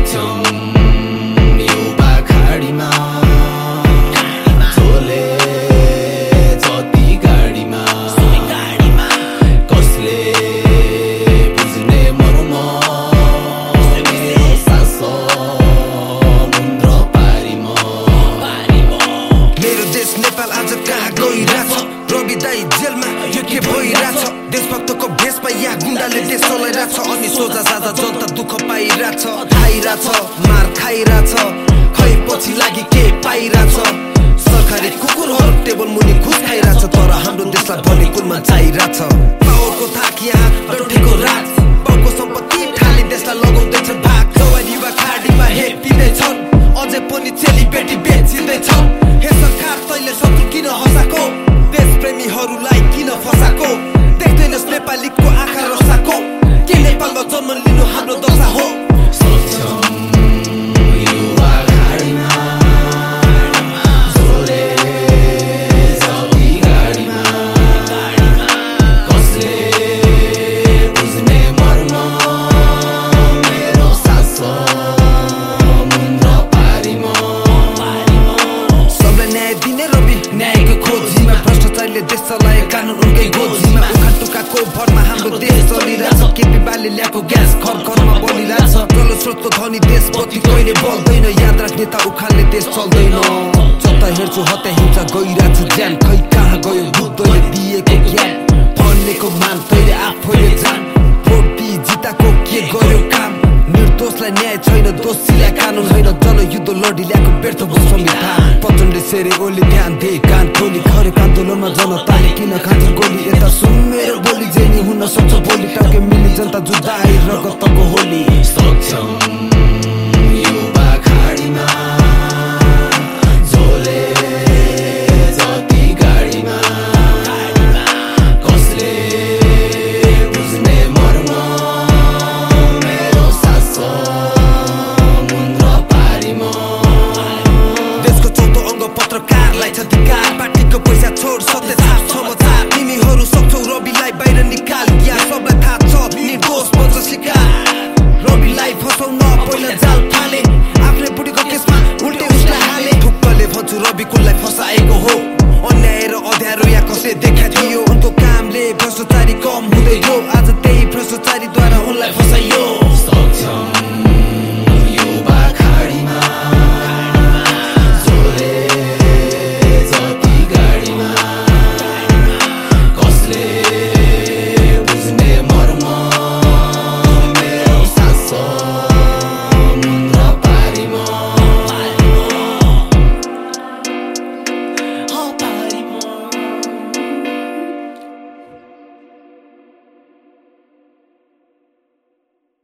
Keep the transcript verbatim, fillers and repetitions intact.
सक्छौं युवा खाडीमा झोले जति गाडीमा कसले बुझ्ने मर्म मेरो सास मुन्द्र पारीमा। मेरो देश नेपाल आज कहाँ गइरहेछ रवि दाइ जेलमा यो के भइरहेछ देशभक्तको भेषमा यहाँ गुण्डाले देश चलाइरहेछ अनि सोझा साझा जनता दुःख पाइरहेछ खाइरहेछ मार खाइरहेछ खै पछि लागि के पाइरहेछ सरकारी कुकुरहरू टेबल मुनि घुस खाइरहेछ तर हाम्रो देशलाई भने कुनमा चाहिरहेछ पावरको थाक यहाँ डन्ठीको राज बाउको सम्पत्ति ठाली देशलाई लगाउँदैछ भाग जवान युवा खाडीमा हेपिँदैछन् अझै पनि चेली बेटी बेचिँदैछन् हे सरकार तैले शत्रु किन हँसाको देशप्रेमीहरूलाई किन फसाको देख्दैनस् नेपालीको आँखा रसाको के नेपालमा जन्म लिनु हाम्रो दशा हो। सक्छौं युवा खाडीमा झोले जति गाडीमा कसले बुझ्ने मर्म मेरो सास मुन्द्र पारीमा। सबलाई न्याय दिने रवि न्यायको खोजीमा भ्रष्टाचारले देश चलाए कानुन उनकै गोजीमा उखा टुकाको भरमा हाम्रो देश चलिरहेछ केपी बाले ल्याएको ग्यास घर घरमा बलिरहेछ जल स्रोतको धनी देश बत्ती कहिले बल्दैन याद राख्ने त उखालले देश चल्दैन जता हेर्छु हत्या हिंसा गइरहेछ ज्यान खै कहाँ गयो बुद्धले दिएको ज्ञान भन्नेको मान तैले आफैले जान भोट दिई जिताको के गर्यो काम निर्दोषलाई न्याय छैन दोषीलाई कानुन होइन जनयुद्ध लडी ल्याएको व्यर्थ भयो संविधान प्रचण्डले सेरे ओली ध्यान दे कान खोली खरेको आन्दोलनमा जनताले किन खान्छ गोली यता सुन मेरो बोली जेनी हुन सक्छ भोलि टाउके मिली जनता जुदाई रगतको होली। सक्छौं युवा खाडीमा झोले जति गाडीमा कसले बुझ्ने मर्म मेरो सास मुन्द्र पारीमा। देशको चौथो अङ्ग पत्रकारलाई छ धिक्कार पार्टीको पैसा छोड सत्य थाहा समाचार तिमीहरू सक्छौ रविलाई बाहिर निकाल यहाँ सबलाई थाहा छ निर्दोष बन्छ शिकार रविलाई फसाउन पहिला जाल फाले आफ्नै बुढीको केसमा उल्टे उसलाई हाले ठुक्कले भन्छु रवि कुनलाई फसाएको हो अन्याय र अँध्यारो यहाँ कसले देखाइदियो उनको कामले भ्रष्टाचारी कम हुँदै गयो